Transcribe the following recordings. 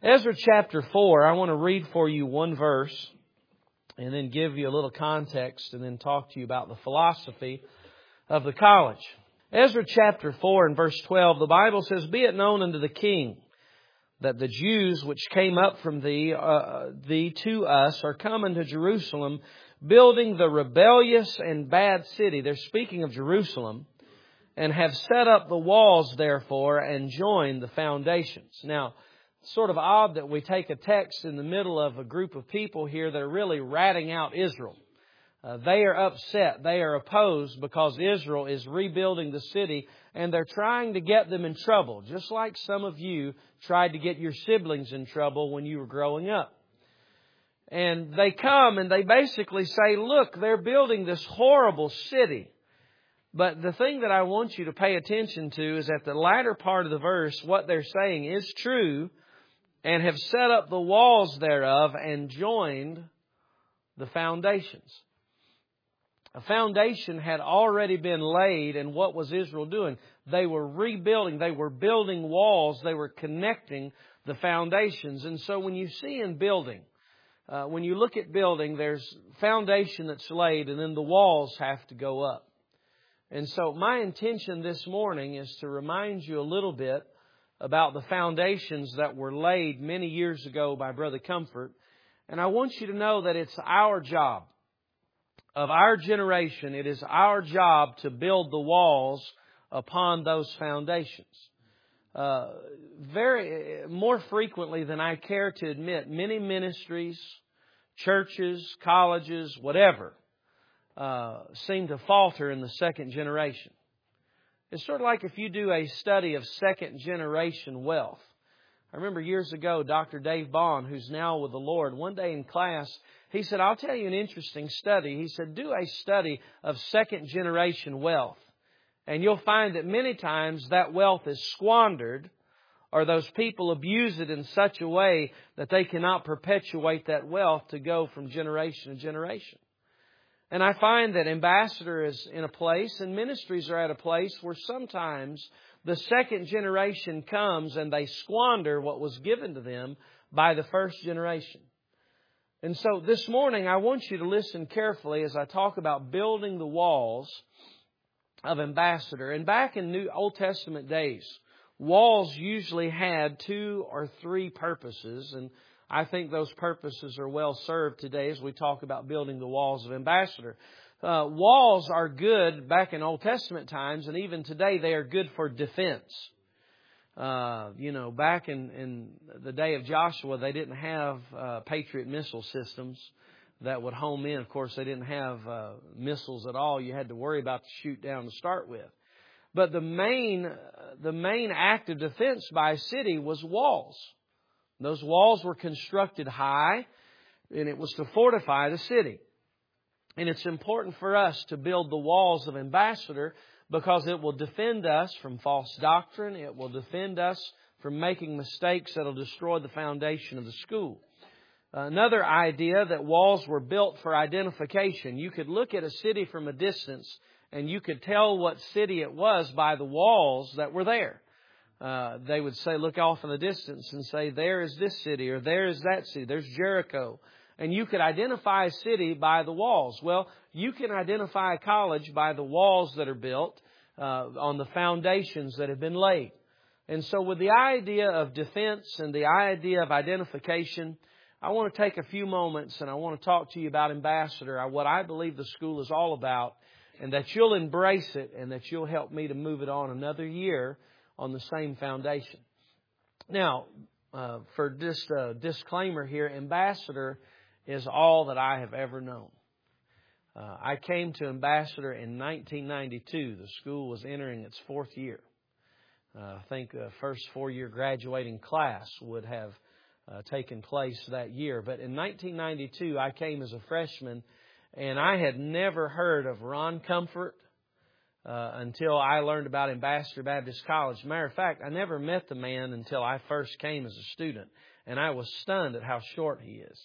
Ezra chapter 4, I want to read for you one verse and then give you a little context and then talk to you about the philosophy of the college. Ezra chapter 4 and verse 12, the Bible says, "Be it known unto the king that the Jews which came up from thee to us are come unto Jerusalem, building the rebellious and bad city." They're speaking of Jerusalem. "And have set up the walls therefore, and joined the foundations." Now, it's sort of odd that we take a text in the middle of a group of people here that are really ratting out Israel. They are upset. They are opposed because Israel is rebuilding the city, and they're trying to get them in trouble, just like some of you tried to get your siblings in trouble when you were growing up. And they come and they basically say, look, they're building this horrible city. But the thing that I want you to pay attention to is at the latter part of the verse, what they're saying is true, and have set up the walls thereof and joined the foundations. A foundation had already been laid, and what was Israel doing? They were rebuilding. They were building walls. They were connecting the foundations. And so when you see in building, when you look at building, there's foundation that's laid, and then the walls have to go up. And so my intention this morning is to remind you a little bit about the foundations that were laid many years ago by Brother Comfort. And I want you to know that it's our job, of our generation, it is our job to build the walls upon those foundations. More frequently than I care to admit, many ministries, churches, colleges, whatever, seem to falter in the second generation. It's sort of like if you do a study of second generation wealth. I remember years ago, Dr. Dave Bond, who's now with the Lord, one day in class, he said, I'll tell you an interesting study. He said, do a study of second generation wealth. And you'll find that many times that wealth is squandered, or those people abuse it in such a way that they cannot perpetuate that wealth to go from generation to generation. And I find that Ambassador is in a place, and ministries are at a place where sometimes the second generation comes and they squander what was given to them by the first generation. And so this morning I want you to listen carefully as I talk about building the walls of Ambassador. And back in New Old Testament days, walls usually had 2 or 3 purposes, and I think those purposes are well served today as we talk about building the walls of Ambassador. Walls are good back in Old Testament times, and even today they are good for defense. Back in the day of Joshua, they didn't have Patriot missile systems that would home in. Of course, they didn't have missiles at all. You had to worry about the shoot down to start with. But the main act of defense by a city was walls. Those walls were constructed high, and it was to fortify the city. And it's important for us to build the walls of Ambassador because it will defend us from false doctrine. It will defend us from making mistakes that will destroy the foundation of the school. Another idea that walls were built for identification. You could look at a city from a distance and you could tell what city it was by the walls that were there. They would say, look off in the distance and say, there is this city or there is that city. There's Jericho. And you could identify a city by the walls. Well, you can identify a college by the walls that are built on the foundations that have been laid. And so with the idea of defense and the idea of identification, I want to take a few moments and I want to talk to you about Ambassador, what I believe the school is all about, and that you'll embrace it and that you'll help me to move it on another year on the same foundation. Now, for just a disclaimer here, Ambassador is all that I have ever known. I came to Ambassador in 1992. The school was entering its 4th year. I think the first 4-year graduating class would have taken place that year. But in 1992, I came as a freshman, and I had never heard of Ron Comfort until I learned about Ambassador Baptist College. Matter of fact, I never met the man until I first came as a student, and I was stunned at how short he is.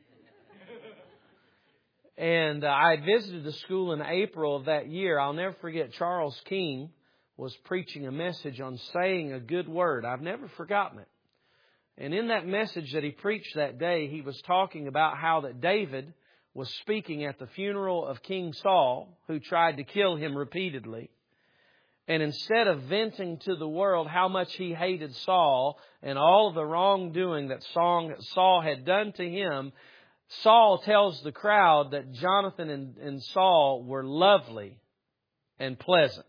And I visited the school in April of that year. I'll never forget, Charles King was preaching a message on saying a good word. I've never forgotten it. And in that message that he preached that day, he was talking about how that David was speaking at the funeral of King Saul, who tried to kill him repeatedly. And instead of venting to the world how much he hated Saul and all of the wrongdoing that Saul had done to him, Saul tells the crowd that Jonathan and Saul were lovely and pleasant.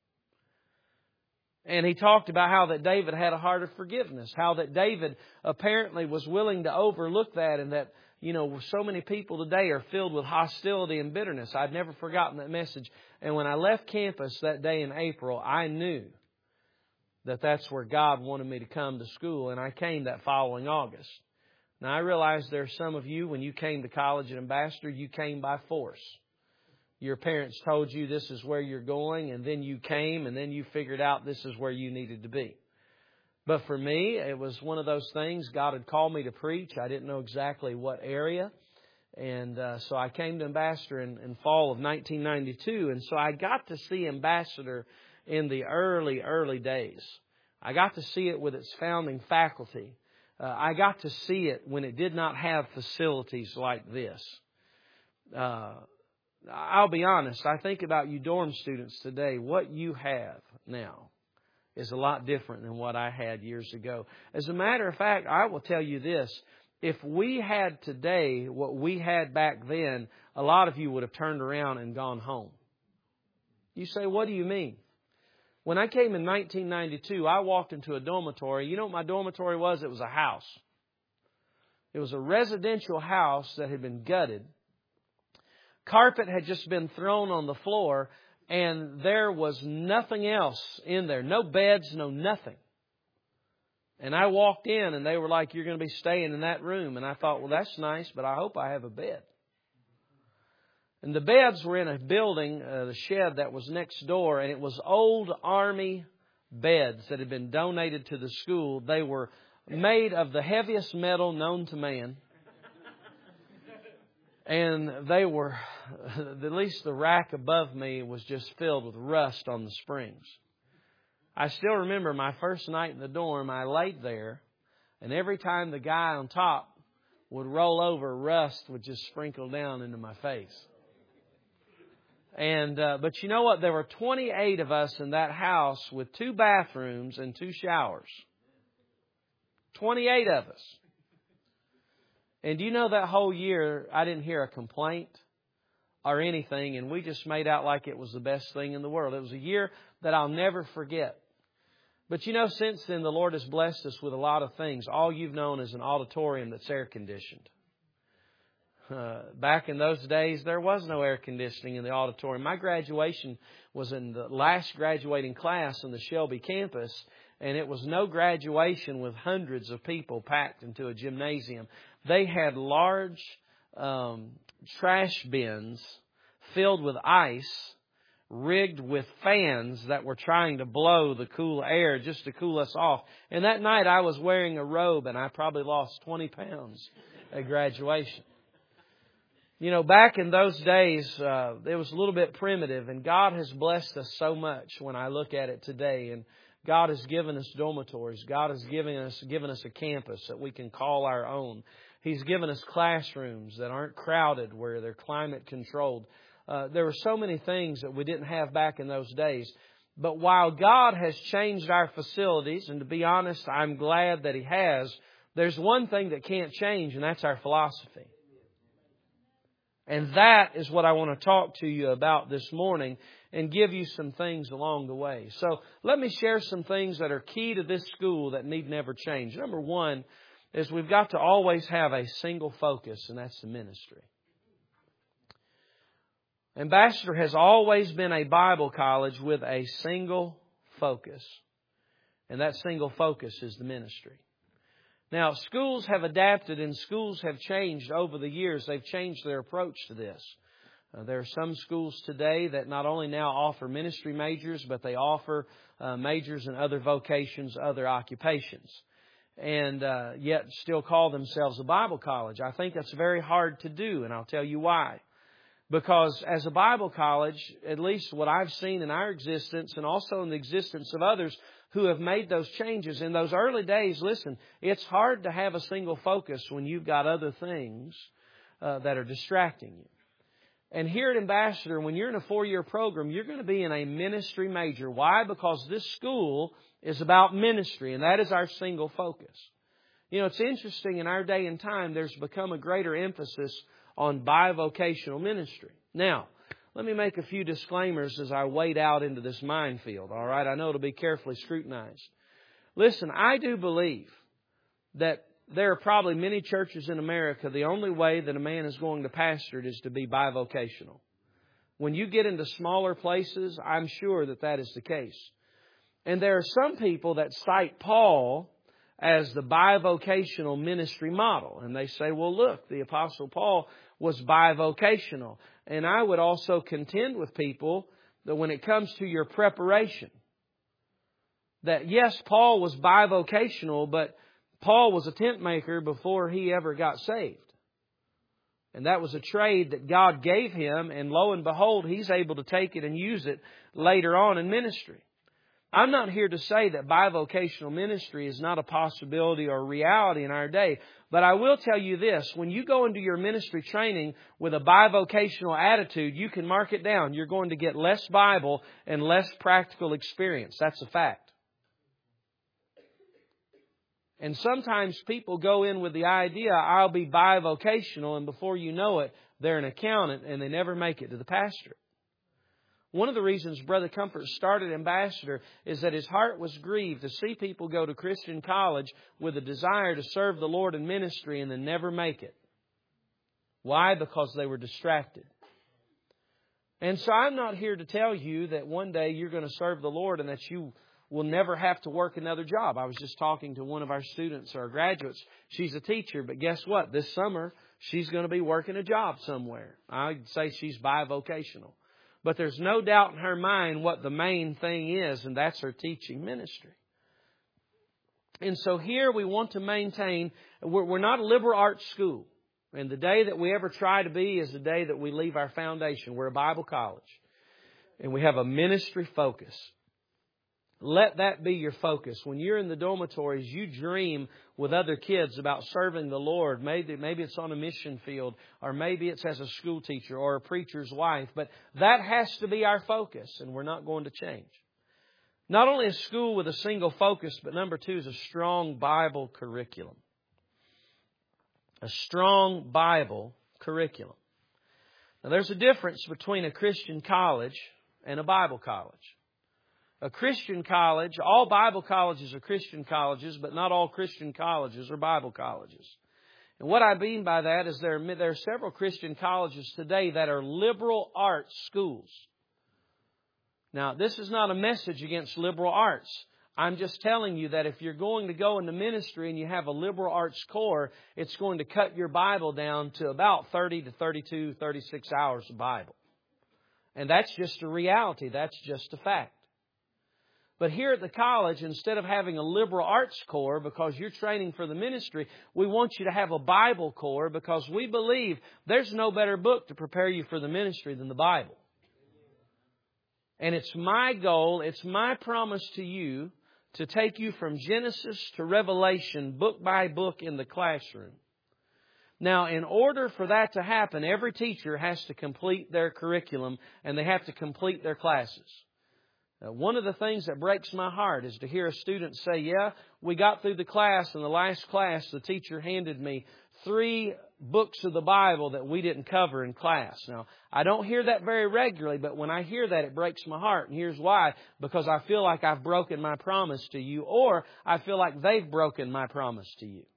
And he talked about how that David had a heart of forgiveness, how that David apparently was willing to overlook that, and that, so many people today are filled with hostility and bitterness. I've never forgotten that message. And when I left campus that day in April, I knew that that's where God wanted me to come to school, and I came that following August. Now, I realize there are some of you, when you came to college at Ambassador, you came by force. Your parents told you this is where you're going, and then you came, and then you figured out this is where you needed to be. But for me, it was one of those things. God had called me to preach. I didn't know exactly what area. And so I came to Ambassador in fall of 1992. And so I got to see Ambassador in the early days. I got to see it with its founding faculty. I got to see it when it did not have facilities like this. I'll be honest, I think about you dorm students today. What you have now is a lot different than what I had years ago. As a matter of fact, I will tell you this. If we had today what we had back then, a lot of you would have turned around and gone home. You say, what do you mean? When I came in 1992, I walked into a dormitory. You know what my dormitory was? It was a house. It was a residential house that had been gutted. Carpet had just been thrown on the floor, and there was nothing else in there. No beds, no nothing. And I walked in, and they were like, you're going to be staying in that room. And I thought, well, that's nice, but I hope I have a bed. And the beds were in a building, the shed that was next door, and it was old Army beds that had been donated to the school. They were made of the heaviest metal known to man. And they were, at least the rack above me was just filled with rust on the springs. I still remember my first night in the dorm, I laid there, and every time the guy on top would roll over, rust would just sprinkle down into my face. And but you know what? There were 28 of us in that house with 2 bathrooms and 2 showers. 28 of us. And do you know that whole year I didn't hear a complaint or anything, and we just made out like it was the best thing in the world. It was a year that I'll never forget. But you know, since then the Lord has blessed us with a lot of things. All you've known is an auditorium that's air conditioned. Back in those days, there was no air conditioning in the auditorium. My graduation was in the last graduating class in the Shelby campus, and it was no graduation with hundreds of people packed into a gymnasium. They had large trash bins filled with ice, rigged with fans that were trying to blow the cool air just to cool us off. And that night I was wearing a robe, and I probably lost 20 pounds at graduation. You know, back in those days, it was a little bit primitive, and God has blessed us so much when I look at it today. And God has given us dormitories. God has given us a campus that we can call our own. He's given us classrooms that aren't crowded, where they're climate controlled. There were so many things that we didn't have back in those days. But while God has changed our facilities, and to be honest, I'm glad that He has, there's one thing that can't change, and that's our philosophy. And that is what I want to talk to you about this morning and give you some things along the way. So let me share some things that are key to this school that need never change. Number one is we've got to always have a single focus, and that's the ministry. Ambassador has always been a Bible college with a single focus, and that single focus is the ministry. Now, schools have adapted and schools have changed over the years. They've changed their approach to this. There are some schools today that not only now offer ministry majors, but they offer majors in other vocations, other occupations, and yet still call themselves a Bible college. I think that's very hard to do, and I'll tell you why. Because as a Bible college, at least what I've seen in our existence and also in the existence of others, who have made those changes. In those early days, listen, it's hard to have a single focus when you've got other things that are distracting you. And here at Ambassador, when you're in a 4-year program, you're going to be in a ministry major. Why? Because this school is about ministry, and that is our single focus. You know, it's interesting, in our day and time, there's become a greater emphasis on bivocational ministry. Now, let me make a few disclaimers as I wade out into this minefield, all right? I know it'll be carefully scrutinized. Listen, I do believe that there are probably many churches in America, the only way that a man is going to pastor it is to be bivocational. When you get into smaller places, I'm sure that that is the case. And there are some people that cite Paul as the bivocational ministry model. And they say, well, look, the Apostle Paul was bivocational. And I would also contend with people that when it comes to your preparation, that yes, Paul was bivocational, but Paul was a tent maker before he ever got saved. And that was a trade that God gave him, and lo and behold, he's able to take it and use it later on in ministry. I'm not here to say that bivocational ministry is not a possibility or reality in our day, but I will tell you this. When you go into your ministry training with a bivocational attitude, you can mark it down. You're going to get less Bible and less practical experience. That's a fact. And sometimes people go in with the idea, I'll be bivocational, and before you know it, they're an accountant and they never make it to the pastorate. One of the reasons Brother Comfort started Ambassador is that his heart was grieved to see people go to Christian college with a desire to serve the Lord in ministry and then never make it. Why? Because they were distracted. And so I'm not here to tell you that one day you're going to serve the Lord and that you will never have to work another job. I was just talking to one of our students, our graduates. She's a teacher, but guess what? This summer, she's going to be working a job somewhere. I'd say she's bivocational. But there's no doubt in her mind what the main thing is, and that's her teaching ministry. And so here we want to maintain, we're not a liberal arts school. And the day that we ever try to be is the day that we leave our foundation. We're a Bible college. And we have a ministry focus. Let that be your focus. When you're in the dormitories, you dream with other kids about serving the Lord. Maybe it's on a mission field, or maybe it's as a school teacher or a preacher's wife. But that has to be our focus, and we're not going to change. Not only a school with a single focus, but number 2 is a strong Bible curriculum. A strong Bible curriculum. Now, there's a difference between a Christian college and a Bible college. A Christian college, all Bible colleges are Christian colleges, but not all Christian colleges are Bible colleges. And what I mean by that is there are several Christian colleges today that are liberal arts schools. Now, this is not a message against liberal arts. I'm just telling you that if you're going to go into ministry and you have a liberal arts core, it's going to cut your Bible down to about 30 to 32, 36 hours of Bible. And that's just a reality. That's just a fact. But here at the college, instead of having a liberal arts core because you're training for the ministry, we want you to have a Bible core because we believe there's no better book to prepare you for the ministry than the Bible. And it's my goal, it's my promise to you to take you from Genesis to Revelation, book by book in the classroom. Now, in order for that to happen, every teacher has to complete their curriculum and they have to complete their classes. One of the things that breaks my heart is to hear a student say, yeah, we got through the class, and the last class the teacher handed me 3 books of the Bible that we didn't cover in class. Now, I don't hear that very regularly, but when I hear that, it breaks my heart. And here's why. Because I feel like I've broken my promise to you, or I feel like they've broken my promise to you.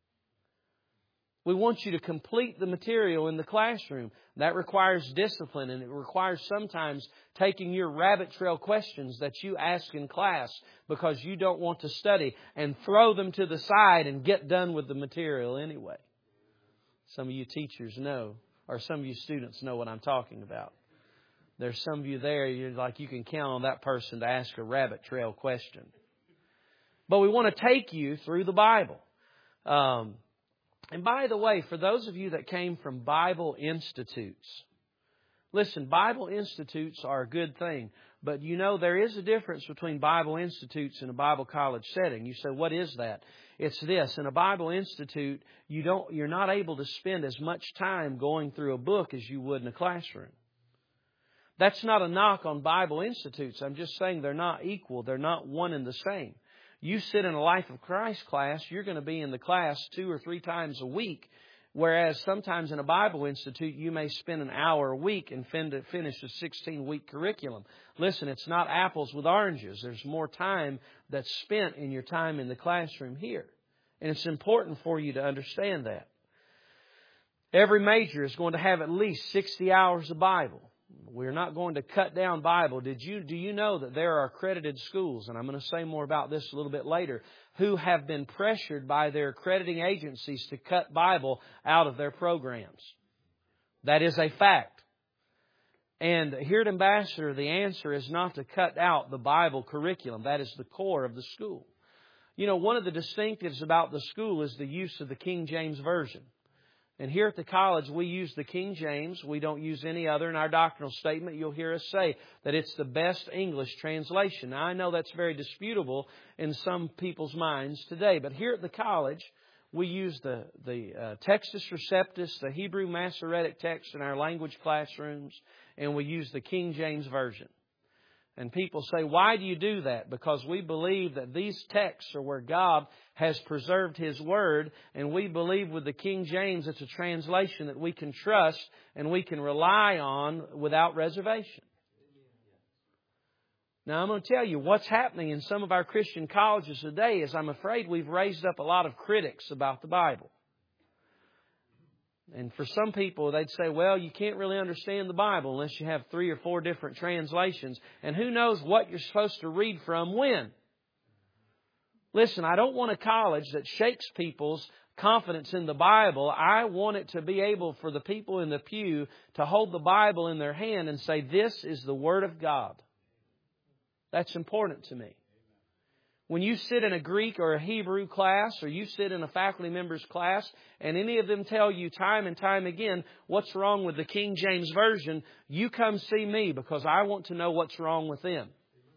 We want you to complete the material in the classroom. That requires discipline, and it requires sometimes taking your rabbit trail questions that you ask in class because you don't want to study and throw them to the side and get done with the material anyway. Some of you teachers know, or some of you students know what I'm talking about. There's some of you there, you're like you can count on that person to ask a rabbit trail question. But we want to take you through the Bible. And by the way, for those of you that came from Bible institutes, listen, Bible institutes are a good thing. But you know, there is a difference between Bible institutes and a Bible college setting. You say, what is that? It's this. In a Bible institute, you're not able to spend as much time going through a book as you would in a classroom. That's not a knock on Bible institutes. I'm just saying they're not equal. They're not one and the same. You sit in a Life of Christ class, you're going to be in the class 2 or 3 times a week. Whereas sometimes in a Bible institute, you may spend an hour a week and finish a 16-week curriculum. Listen, it's not apples with oranges. There's more time that's spent in your time in the classroom here. And it's important for you to understand that. Every major is going to have at least 60 hours of Bible. We're not going to cut down Bible. Do you know that there are accredited schools, and I'm going to say more about this a little bit later, who have been pressured by their accrediting agencies to cut Bible out of their programs? That is a fact. And here at Ambassador, the answer is not to cut out the Bible curriculum. That is the core of the school. You know, one of the distinctives about the school is the use of the King James Version. And here at the college, we use the King James. We don't use any other. In our doctrinal statement, you'll hear us say that it's the best English translation. Now, I know that's very disputable in some people's minds today. But here at the college, we use the Textus Receptus, the Hebrew Masoretic text in our language classrooms. And we use the King James Version. And people say, why do you do that? Because we believe that these texts are where God has preserved His Word. And we believe with the King James, it's a translation that we can trust and we can rely on without reservation. Now, I'm going to tell you what's happening in some of our Christian colleges today is I'm afraid we've raised up a lot of critics about the Bible. And for some people, they'd say, well, you can't really understand the Bible unless you have 3 or 4 different translations. And who knows what you're supposed to read from when? Listen, I don't want a college that shakes people's confidence in the Bible. I want it to be able for the people in the pew to hold the Bible in their hand and say, this is the Word of God. That's important to me. When you sit in a Greek or a Hebrew class, or you sit in a faculty member's class, and any of them tell you time and time again what's wrong with the King James Version, you come see me because I want to know what's wrong with them.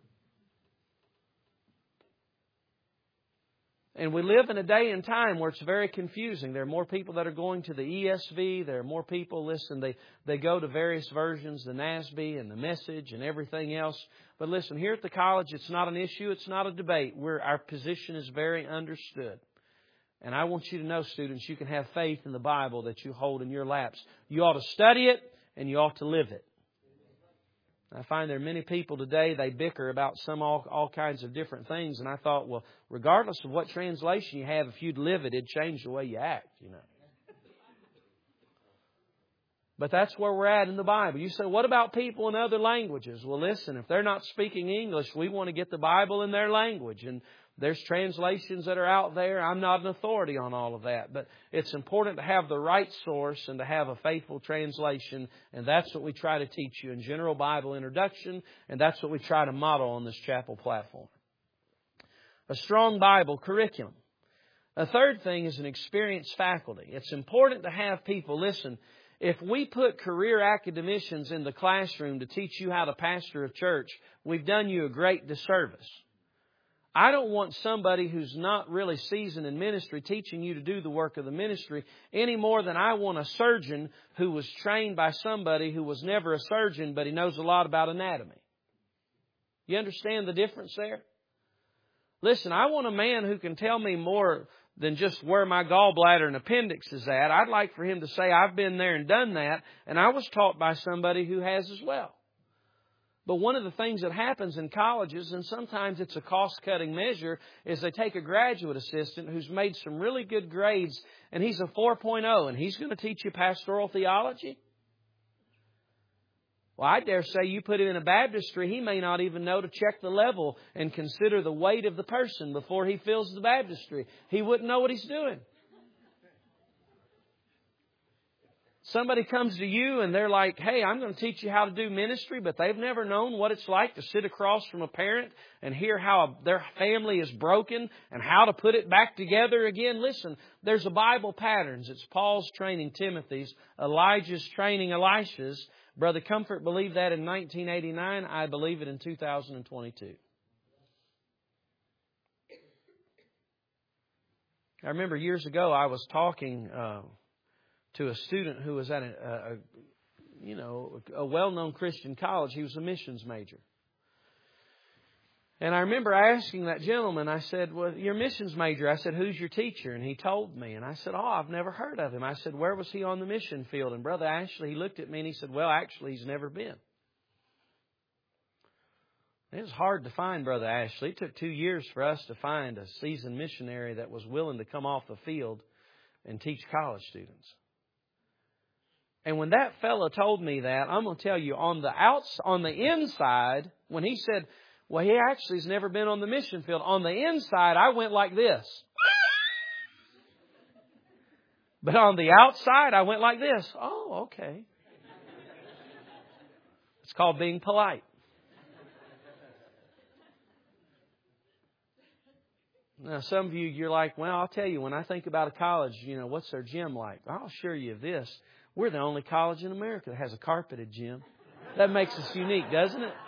And we live in a day and time where it's very confusing. There are more people that are going to the ESV. There are more people, listen, they go to various versions, the NASB and the Message and everything else. But listen, here at the college, it's not an issue. It's not a debate. Our position is very understood. And I want you to know, students, you can have faith in the Bible that you hold in your laps. You ought to study it and you ought to live it. I find there are many people today, they bicker about all kinds of different things. And I thought, well, regardless of what translation you have, if you'd live it, it'd change the way you act, you know. But that's where we're at in the Bible. You say, what about people in other languages? Well, listen, if they're not speaking English, we want to get the Bible in their language. And there's translations that are out there. I'm not an authority on all of that. But it's important to have the right source and to have a faithful translation. And that's what we try to teach you in General Bible Introduction. And that's what we try to model on this chapel platform. A strong Bible curriculum. A third thing is an experienced faculty. It's important to have people, listen, if we put career academicians in the classroom to teach you how to pastor a church, we've done you a great disservice. I don't want somebody who's not really seasoned in ministry teaching you to do the work of the ministry any more than I want a surgeon who was trained by somebody who was never a surgeon, but he knows a lot about anatomy. You understand the difference there? Listen, I want a man who can tell me more than just where my gallbladder and appendix is at. I'd like for him to say, I've been there and done that, and I was taught by somebody who has as well. But one of the things that happens in colleges, and sometimes it's a cost-cutting measure, is they take a graduate assistant who's made some really good grades, and he's a 4.0, and he's going to teach you pastoral theology? Well, I dare say you put him in a baptistry, he may not even know to check the level and consider the weight of the person before he fills the baptistry. He wouldn't know what he's doing. Somebody comes to you and they're like, hey, I'm going to teach you how to do ministry, but they've never known what it's like to sit across from a parent and hear how their family is broken and how to put it back together again. Listen, there's a Bible patterns. It's Paul's training Timothy's, Elijah's training Elisha's. Brother Comfort believed that in 1989. I believe it in 2022. I remember years ago I was talking to a student who was at a well-known Christian college. He was a missions major. And I remember asking that gentleman, I said, well, you're a missions major. I said, who's your teacher? And he told me. And I said, I've never heard of him. I said, where was he on the mission field? And Brother Ashley, he looked at me and he said, well, actually, he's never been. It was hard to find Brother Ashley. It took 2 years for us to find a seasoned missionary that was willing to come off the field and teach college students. And when that fellow told me that, I'm going to tell you, on the inside, when he said, well, he actually has never been on the mission field, on the inside, I went like this. But on the outside, I went like this. Oh, okay. It's called being polite. Now, some of you, you're like, well, I'll tell you, when I think about a college, what's their gym like? I'll assure you of this. We're the only college in America that has a carpeted gym. That makes us unique, doesn't it?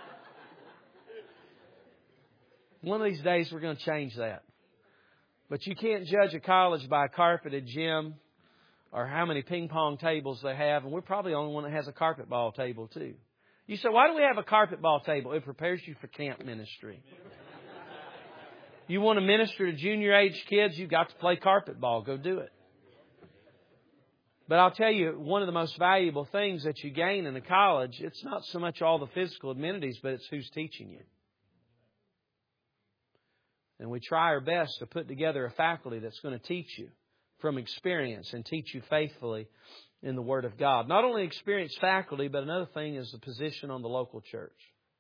One of these days, we're going to change that. But you can't judge a college by a carpeted gym or how many ping pong tables they have. And we're probably the only one that has a carpet ball table, too. You say, why do we have a carpet ball table? It prepares you for camp ministry. You want to minister to junior age kids, you've got to play carpet ball. Go do it. But I'll tell you, one of the most valuable things that you gain in a college, it's not so much all the physical amenities, but it's who's teaching you. And we try our best to put together a faculty that's going to teach you from experience and teach you faithfully in the Word of God. Not only experienced faculty, but another thing is the position on the local church.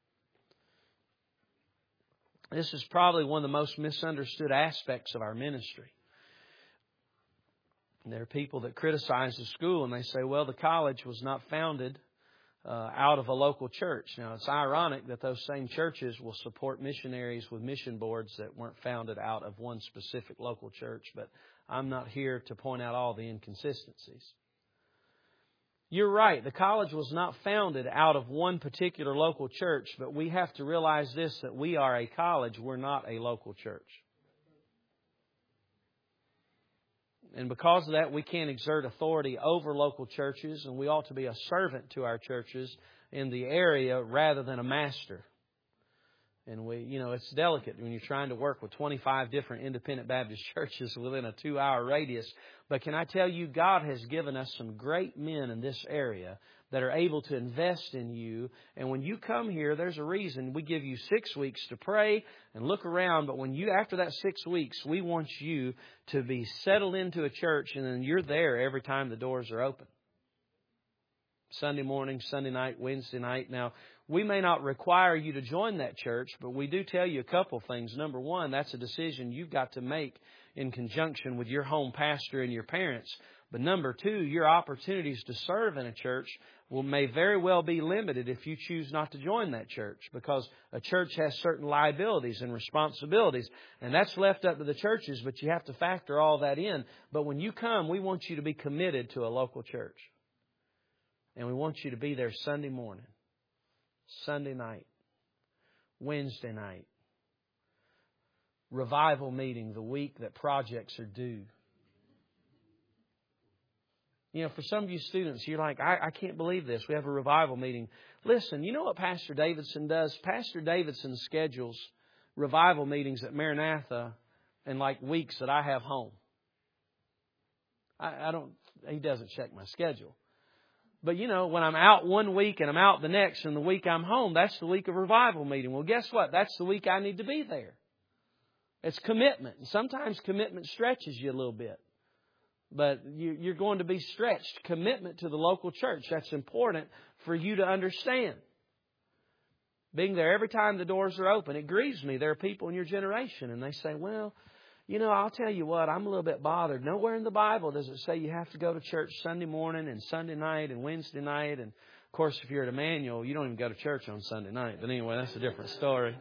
This is probably one of the most misunderstood aspects of our ministry. And there are people that criticize the school and they say, well, the college was not founded out of a local church. Now, it's ironic that those same churches will support missionaries with mission boards that weren't founded out of one specific local church. But I'm not here to point out all the inconsistencies. You're right. The college was not founded out of one particular local church, but we have to realize this, that we are a college. We're not a local church. And because of that, we can't exert authority over local churches, and we ought to be a servant to our churches in the area rather than a master. And it's delicate when you're trying to work with 25 different independent Baptist churches within a 2-hour radius. But can I tell you, God has given us some great men in this area that are able to invest in you. And when you come here, there's a reason. We give you 6 weeks to pray and look around. But after that 6 weeks, we want you to be settled into a church, and then you're there every time the doors are open. Sunday morning, Sunday night, Wednesday night. Now, we may not require you to join that church, but we do tell you a couple things. Number one, that's a decision you've got to make in conjunction with your home pastor and your parents. But number two, your opportunities to serve in a church may very well be limited if you choose not to join that church, because a church has certain liabilities and responsibilities, and that's left up to the churches, but you have to factor all that in. But when you come, we want you to be committed to a local church. And we want you to be there Sunday morning, Sunday night, Wednesday night, revival meeting the week that projects are due. For some of you students, you're like, I can't believe this. We have a revival meeting. Listen, you know what Pastor Davidson does? Pastor Davidson schedules revival meetings at Maranatha in like weeks that I have home. He doesn't check my schedule. But, when I'm out one week and I'm out the next, and the week I'm home, that's the week of revival meeting. Well, guess what? That's the week I need to be there. It's commitment. And sometimes commitment stretches you a little bit. But you're going to be stretched. Commitment to the local church. That's important for you to understand. Being there every time the doors are open. It grieves me. There are people in your generation and they say, well, I'll tell you what, I'm a little bit bothered. Nowhere in the Bible does it say you have to go to church Sunday morning and Sunday night and Wednesday night. And, of course, if you're at Emmanuel, you don't even go to church on Sunday night. But anyway, that's a different story.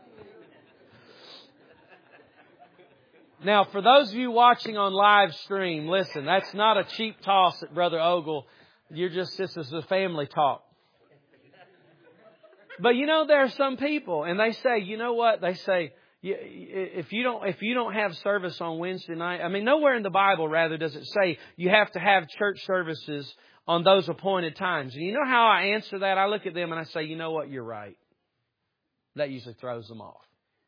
Now, for those of you watching on live stream, listen, that's not a cheap toss at Brother Ogle. This is a family talk. But there are some people, and they say, you know what? They say, if you don't have service on Wednesday night, nowhere in the Bible, rather, does it say you have to have church services on those appointed times. And you know how I answer that? I look at them and I say, you know what? You're right. That usually throws them off.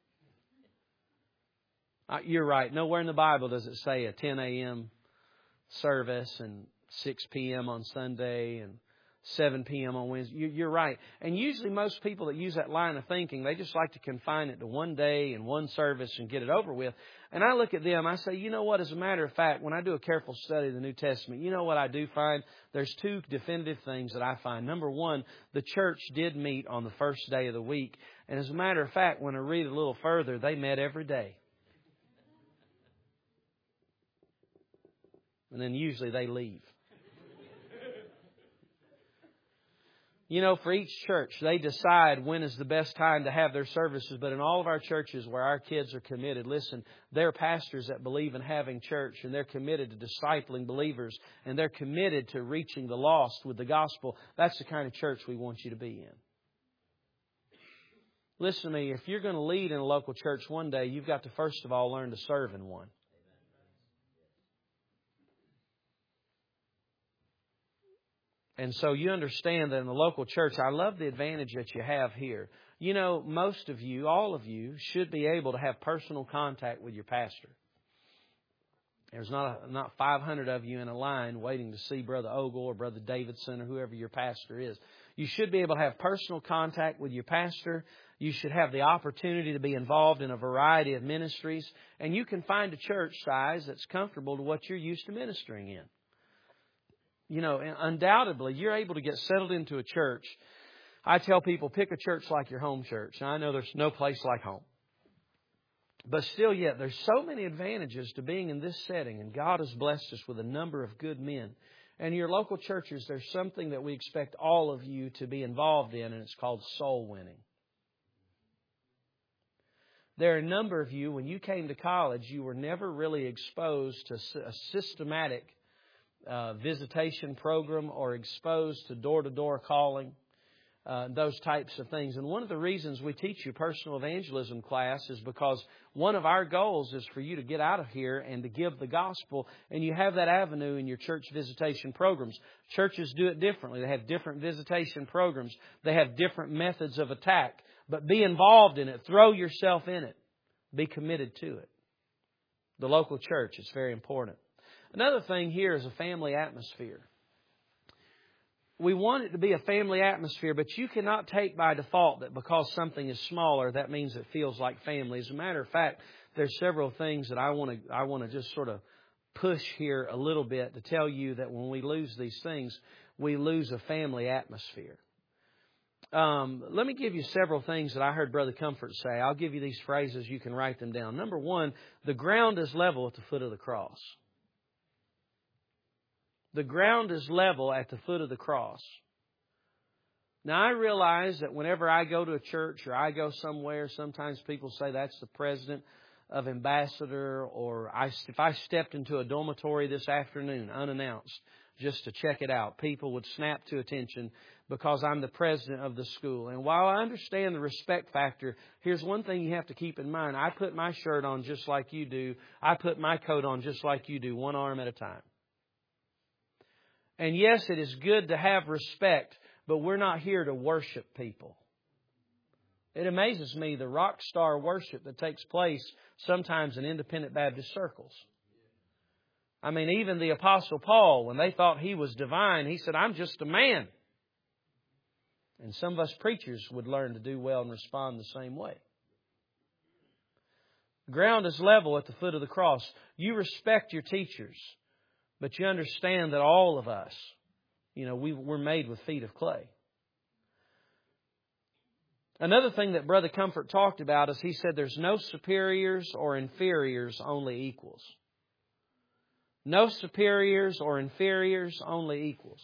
You're right. Nowhere in the Bible does it say a 10 a.m. service and 6 p.m. on Sunday and 7 p.m. on Wednesday. You're right. And usually most people that use that line of thinking, they just like to confine it to one day and one service and get it over with. And I look at them, I say, you know what, as a matter of fact, when I do a careful study of the New Testament, you know what I do find? There's two definitive things that I find. Number one, the church did meet on the first day of the week. And as a matter of fact, when I read a little further, they met every day. And then usually they leave. For each church, they decide when is the best time to have their services. But in all of our churches where our kids are committed, listen, they're pastors that believe in having church, and they're committed to discipling believers, and they're committed to reaching the lost with the gospel. That's the kind of church we want you to be in. Listen to me, if you're going to lead in a local church one day, you've got to first of all learn to serve in one. And so you understand that in the local church, I love the advantage that you have here. Most of you, all of you, should be able to have personal contact with your pastor. There's not 500 of you in a line waiting to see Brother Ogle or Brother Davidson or whoever your pastor is. You should be able to have personal contact with your pastor. You should have the opportunity to be involved in a variety of ministries. And you can find a church size that's comfortable to what you're used to ministering in. Undoubtedly, you're able to get settled into a church. I tell people, pick a church like your home church. Now, I know there's no place like home. But still yet, there's so many advantages to being in this setting. And God has blessed us with a number of good men. And your local churches, there's something that we expect all of you to be involved in, and it's called soul winning. There are a number of you, when you came to college, you were never really exposed to a systematic visitation program or exposed to door-to-door calling, those types of things. And one of the reasons we teach you personal evangelism class is because one of our goals is for you to get out of here and to give the gospel, and you have that avenue in your church visitation programs. Churches do it differently. They have different visitation programs. They have different methods of attack. But be involved in it. Throw yourself in it. Be committed to it. The local church is very important. Another thing here is a family atmosphere. We want it to be a family atmosphere, but you cannot take by default that because something is smaller, that means it feels like family. As a matter of fact, there's several things that I want to just sort of push here a little bit to tell you that when we lose these things, we lose a family atmosphere. Let me give you several things that I heard Brother Comfort say. I'll give you these phrases. You can write them down. Number one, the ground is level at the foot of the cross. The ground is level at the foot of the cross. Now, I realize that whenever I go to a church or I go somewhere, sometimes people say that's the president of Ambassador, or if I stepped into a dormitory this afternoon unannounced just to check it out, people would snap to attention because I'm the president of the school. And while I understand the respect factor, here's one thing you have to keep in mind. I put my shirt on just like you do. I put my coat on just like you do, one arm at a time. And yes, it is good to have respect, but we're not here to worship people. It amazes me the rock star worship that takes place sometimes in independent Baptist circles. Even the Apostle Paul, when they thought he was divine, he said, I'm just a man. And some of us preachers would learn to do well and respond the same way. The ground is level at the foot of the cross. You respect your teachers. But you understand that all of us, we're made with feet of clay. Another thing that Brother Comfort talked about is he said there's no superiors or inferiors, only equals. No superiors or inferiors, only equals.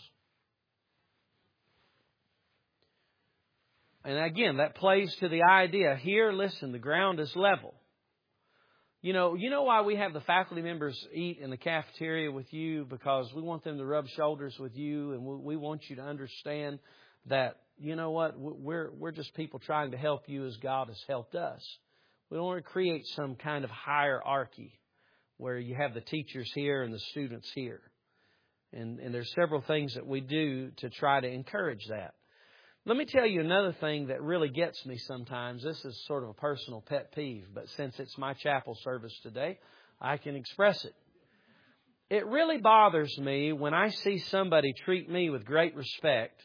And again, that plays to the idea here, listen, the ground is level. You know why we have the faculty members eat in the cafeteria with you? Because we want them to rub shoulders with you, and we want you to understand that, you know what, we're just people trying to help you as God has helped us. We don't want to create some kind of hierarchy where you have the teachers here and the students here. And there's several things that we do to try to encourage that. Let me tell you another thing that really gets me sometimes. This is sort of a personal pet peeve, but since it's my chapel service today, I can express it. It really bothers me when I see somebody treat me with great respect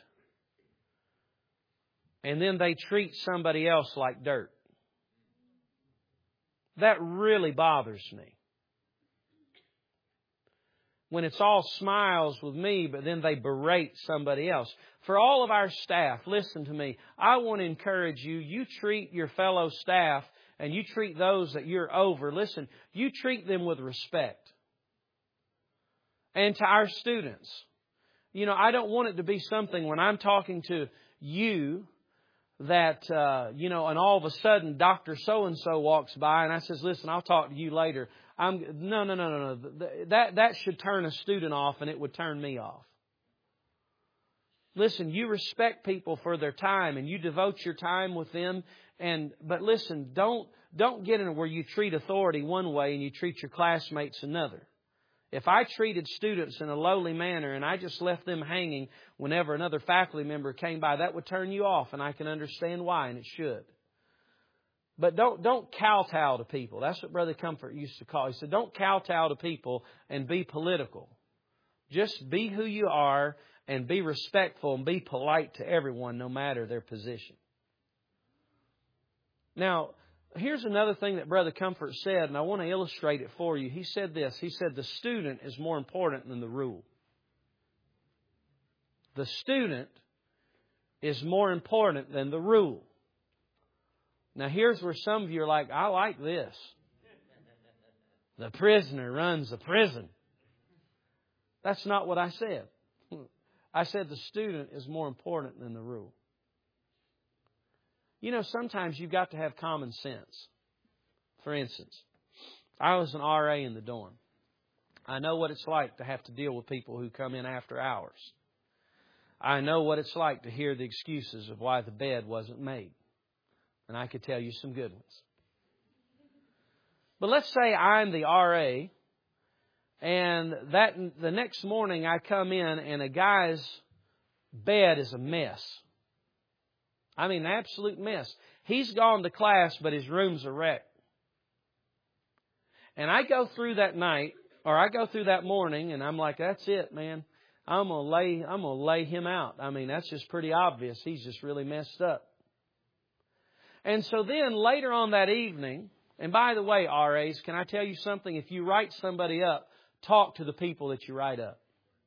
and then they treat somebody else like dirt. That really bothers me. When it's all smiles with me, but then they berate somebody else. For all of our staff, listen to me. I want to encourage you. You treat your fellow staff and you treat those that you're over. Listen, you treat them with respect. And to our students, you know, I don't want it to be something when I'm talking to you that, and all of a sudden Dr. So-and-so walks by and I says, listen, I'll talk to you later. No. That should turn a student off and it would turn me off. Listen, you respect people for their time and you devote your time with them. But listen, don't get in where you treat authority one way and you treat your classmates another. If I treated students in a lowly manner and I just left them hanging whenever another faculty member came by, that would turn you off, and I can understand why, and it should. But don't kowtow to people. That's what Brother Comfort used to call it. He said, don't kowtow to people and be political. Just be who you are and be respectful and be polite to everyone, no matter their position. Now, here's another thing that Brother Comfort said, and I want to illustrate it for you. He said this. He said, the student is more important than the rule. The student is more important than the rule. Now, here's where some of you are like, I like this. The prisoner runs the prison. That's not what I said. I said the student is more important than the rule. You know, sometimes you've got to have common sense. For instance, I was an RA in the dorm. I know what it's like to have to deal with people who come in after hours. I know what it's like to hear the excuses of why the bed wasn't made. And I could tell you some good ones. But let's say I'm the RA and the next morning I come in and a guy's bed is a mess. I mean, an absolute mess. He's gone to class, but his room's a wreck. And I go through that night, or I go through that morning, and I'm like, that's it, man. I'm gonna lay him out. I mean, that's just pretty obvious. He's just really messed up. And so then later on that evening, and by the way, RAs, can I tell you something? If you write somebody up, talk to the people that you write up.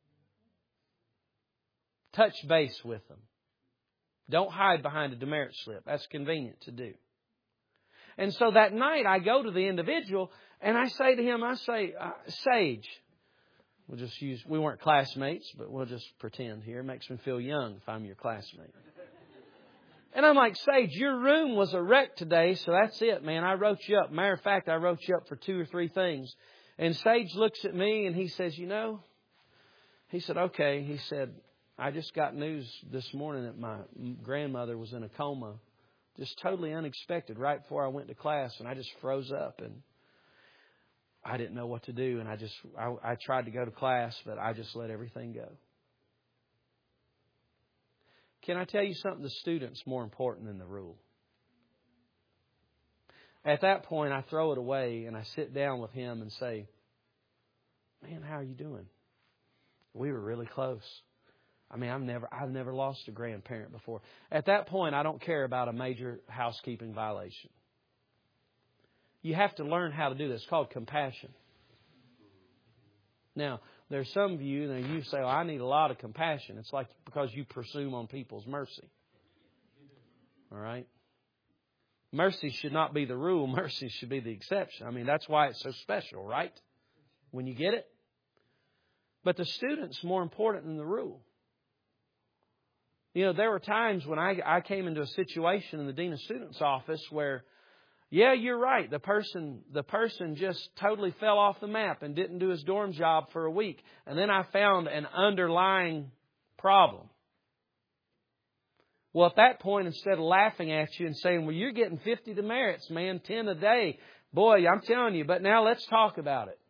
Touch base with them. Don't hide behind a demerit slip. That's convenient to do. And so that night I go to the individual and I say to him, Sage, we weren't classmates, but we'll just pretend here. It makes me feel young if I'm your classmate. And I'm like, Sage, your room was a wreck today, so that's it, man. I wrote you up. Matter of fact, I wrote you up for 2 or 3 things. And Sage looks at me and he says, he said, okay. He said, I just got news this morning that my grandmother was in a coma. Just totally unexpected right before I went to class. And I just froze up and I didn't know what to do. And I tried to go to class, but I just let everything go. Can I tell you something? The student's more important than the rule. At that point, I throw it away and I sit down with him and say, man, how are you doing? We were really close. I mean, I've never lost a grandparent before. At that point, I don't care about a major housekeeping violation. You have to learn how to do this. It's called compassion. Now, there's some of you, you say, I need a lot of compassion. It's like because you presume on people's mercy. All right? Mercy should not be the rule. Mercy should be the exception. I mean, that's why it's so special, right? When you get it. But the student's more important than the rule. You know, there were times when I came into a situation in the Dean of Students office where, yeah, you're right. The person just totally fell off the map and didn't do his dorm job for a week. And then I found an underlying problem. Well, at that point, instead of laughing at you and saying, well, you're getting 50 demerits, man, 10 a day. Boy, I'm telling you, but now let's talk about it.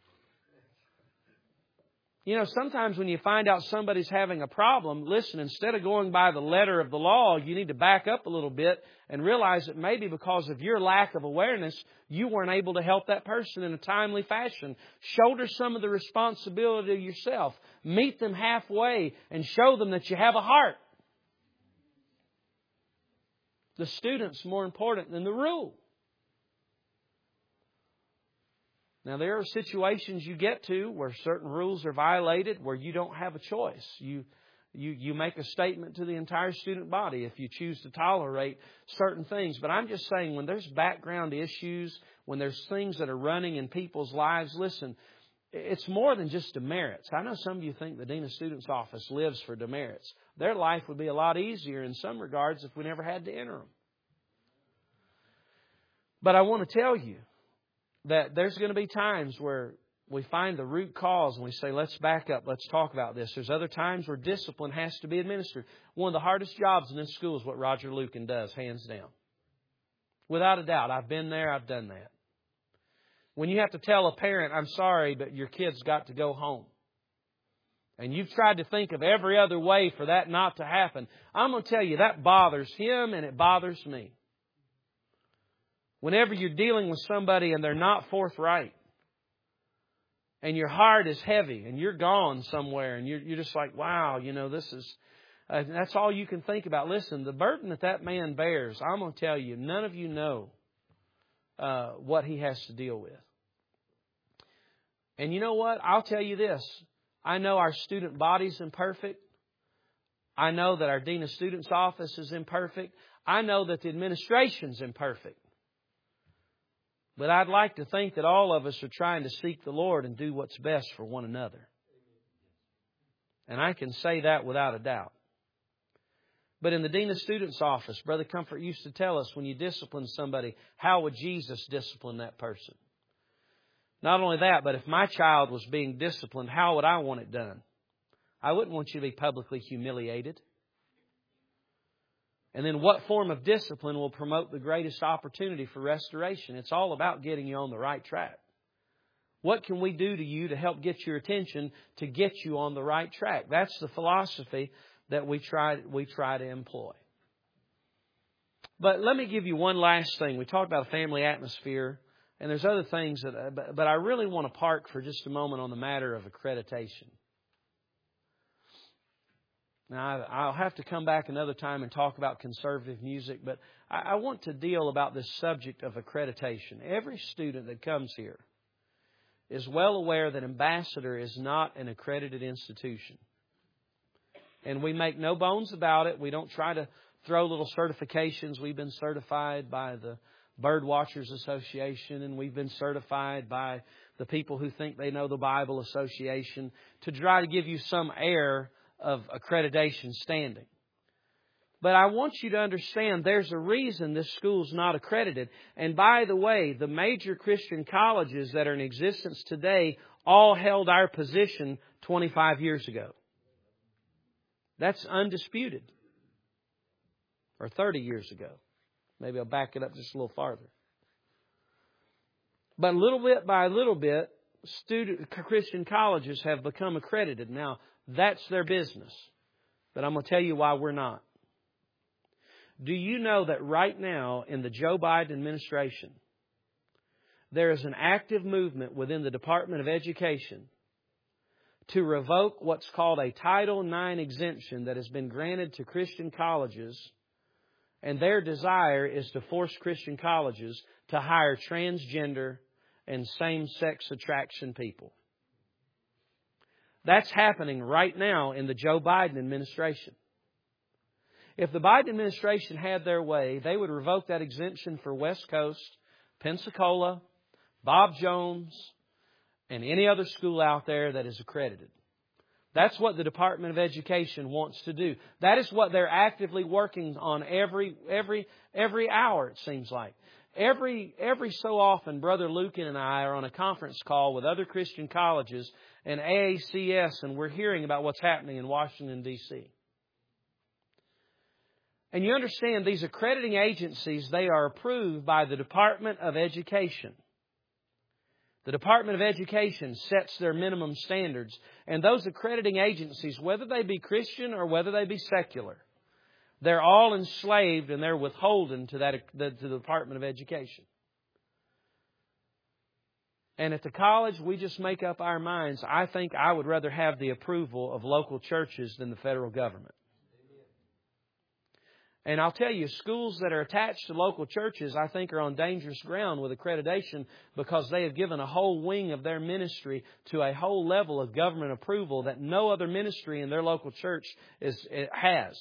You know, sometimes when you find out somebody's having a problem, listen, instead of going by the letter of the law, you need to back up a little bit and realize that maybe because of your lack of awareness, you weren't able to help that person in a timely fashion. Shoulder some of the responsibility yourself. Meet them halfway and show them that you have a heart. The student's more important than the rule. Now, there are situations you get to where certain rules are violated, where you don't have a choice. You make a statement to the entire student body if you choose to tolerate certain things. But I'm just saying, when there's background issues, when there's things that are running in people's lives, listen, it's more than just demerits. I know some of you think the Dean of Students office lives for demerits. Their life would be a lot easier in some regards if we never had to enter them. But I want to tell you that there's going to be times where we find the root cause and we say, let's back up, let's talk about this. There's other times where discipline has to be administered. One of the hardest jobs in this school is what Roger Lucan does, hands down. Without a doubt, I've been there, I've done that. When you have to tell a parent, I'm sorry, but your kid's got to go home. And you've tried to think of every other way for that not to happen. I'm going to tell you, that bothers him and it bothers me. Whenever you're dealing with somebody and they're not forthright, and your heart is heavy, and you're gone somewhere, and you're just like, wow, you know, this is, that's all you can think about. Listen, the burden that man bears, I'm going to tell you, none of you know what he has to deal with. And you know what? I'll tell you this. I know our student body's imperfect. I know that our Dean of Students office is imperfect. I know that the administration's imperfect. But I'd like to think that all of us are trying to seek the Lord and do what's best for one another. And I can say that without a doubt. But in the Dean of Students office, Brother Comfort used to tell us, when you discipline somebody, how would Jesus discipline that person? Not only that, but if my child was being disciplined, how would I want it done? I wouldn't want you to be publicly humiliated. And then what form of discipline will promote the greatest opportunity for restoration? It's all about getting you on the right track. What can we do to you to help get your attention to get you on the right track? That's the philosophy that we try to employ. But let me give you one last thing. We talked about a family atmosphere, and there's other things but I really want to park for just a moment on the matter of accreditation. Now, I'll have to come back another time and talk about conservative music, but I want to deal about this subject of accreditation. Every student that comes here is well aware that Ambassador is not an accredited institution. And we make no bones about it. We don't try to throw little certifications. We've been certified by the Birdwatchers Association, and we've been certified by the People Who Think They Know the Bible Association to try to give you some air of accreditation standing. But I want you to understand there's a reason this school's not accredited. And by the way, the major Christian colleges that are in existence today all held our position 25 years ago. That's undisputed. Or 30 years ago. Maybe I'll back it up just a little farther. But little bit by little bit, Christian colleges have become accredited. Now, that's their business. But I'm going to tell you why we're not. Do you know that right now in the Joe Biden administration, there is an active movement within the Department of Education to revoke what's called a Title IX exemption that has been granted to Christian colleges, and their desire is to force Christian colleges to hire transgender and same-sex attraction people. That's happening right now in the Joe Biden administration. If the Biden administration had their way, they would revoke that exemption for West Coast, Pensacola, Bob Jones, and any other school out there that is accredited. That's what the Department of Education wants to do. That is what they're actively working on every hour, it seems like. Every so often, Brother Lucan and I are on a conference call with other Christian colleges and AACS, and we're hearing about what's happening in Washington, D.C. And you understand these accrediting agencies, they are approved by the Department of Education. The Department of Education sets their minimum standards. And those accrediting agencies, whether they be Christian or whether they be secular, they're all enslaved and they're withholden to the Department of Education. And at the college, we just make up our minds. I think I would rather have the approval of local churches than the federal government. And I'll tell you, schools that are attached to local churches, I think, are on dangerous ground with accreditation because they have given a whole wing of their ministry to a whole level of government approval that no other ministry in their local church has.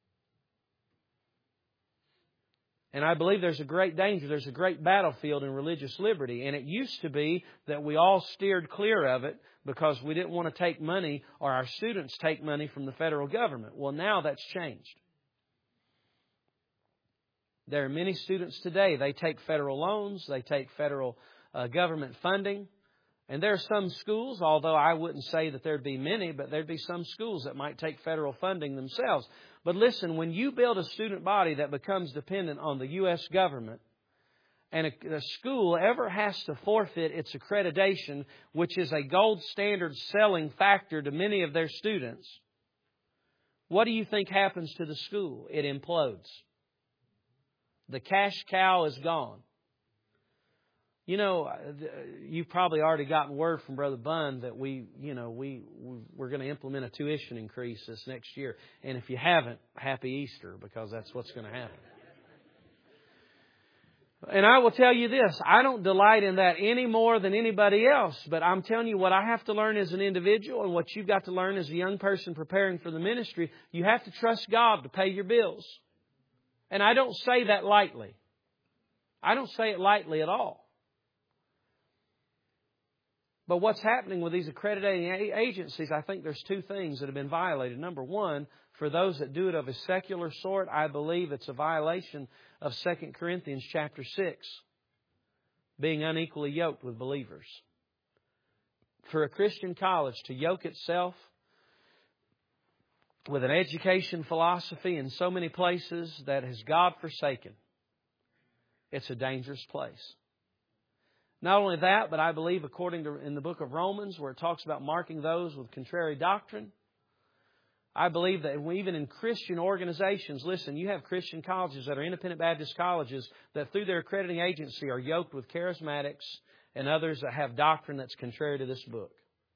And I believe there's a great danger. There's a great battlefield in religious liberty. And it used to be that we all steered clear of it because we didn't want to take money or our students take money from the federal government. Well, now that's changed. There are many students today, they take federal loans, they take federal government funding. And there are some schools, although I wouldn't say that there'd be many, but there'd be some schools that might take federal funding themselves. But listen, when you build a student body that becomes dependent on the U.S. government, and a school ever has to forfeit its accreditation, which is a gold standard selling factor to many of their students, what do you think happens to the school? It implodes. The cash cow is gone. You know, you've probably already gotten word from Brother Bunn that we're going to implement a tuition increase this next year. And if you haven't, happy Easter, because that's what's going to happen. And I will tell you this, I don't delight in that any more than anybody else. But I'm telling you what I have to learn as an individual and what you've got to learn as a young person preparing for the ministry. You have to trust God to pay your bills. And I don't say that lightly. I don't say it lightly at all. But what's happening with these accrediting agencies, I think there's two things that have been violated. Number one, for those that do it of a secular sort, I believe it's a violation of 2 Corinthians chapter 6, being unequally yoked with believers. For a Christian college to yoke itself with an education philosophy in so many places that is God-forsaken, it's a dangerous place. Not only that, but I believe according to in the book of Romans, where it talks about marking those with contrary doctrine, I believe that even in Christian organizations, listen, you have Christian colleges that are independent Baptist colleges that through their accrediting agency are yoked with charismatics and others that have doctrine that's contrary to this book.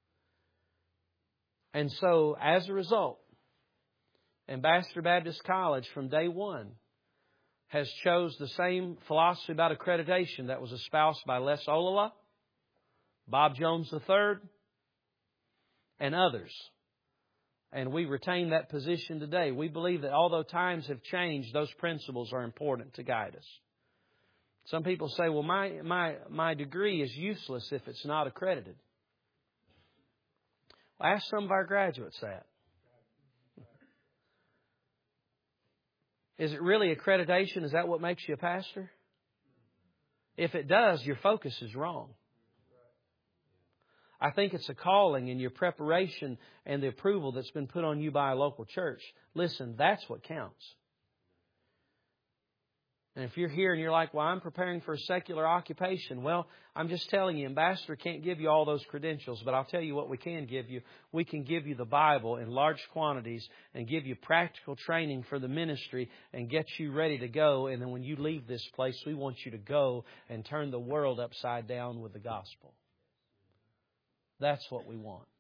And so, as a result, Ambassador Baptist College from day one has chose the same philosophy about accreditation that was espoused by Les Olala, Bob Jones III, and others. And we retain that position today. We believe that although times have changed, those principles are important to guide us. Some people say, well, my degree is useless if it's not accredited. Well, ask some of our graduates that. Is it really accreditation? Is that what makes you a pastor? If it does, your focus is wrong. I think it's a calling in your preparation and the approval that's been put on you by a local church. Listen, that's what counts. And if you're here and you're like, well, I'm preparing for a secular occupation. Well, I'm just telling you, Ambassador can't give you all those credentials, but I'll tell you what we can give you. We can give you the Bible in large quantities and give you practical training for the ministry and get you ready to go. And then when you leave this place, we want you to go and turn the world upside down with the gospel. That's what we want.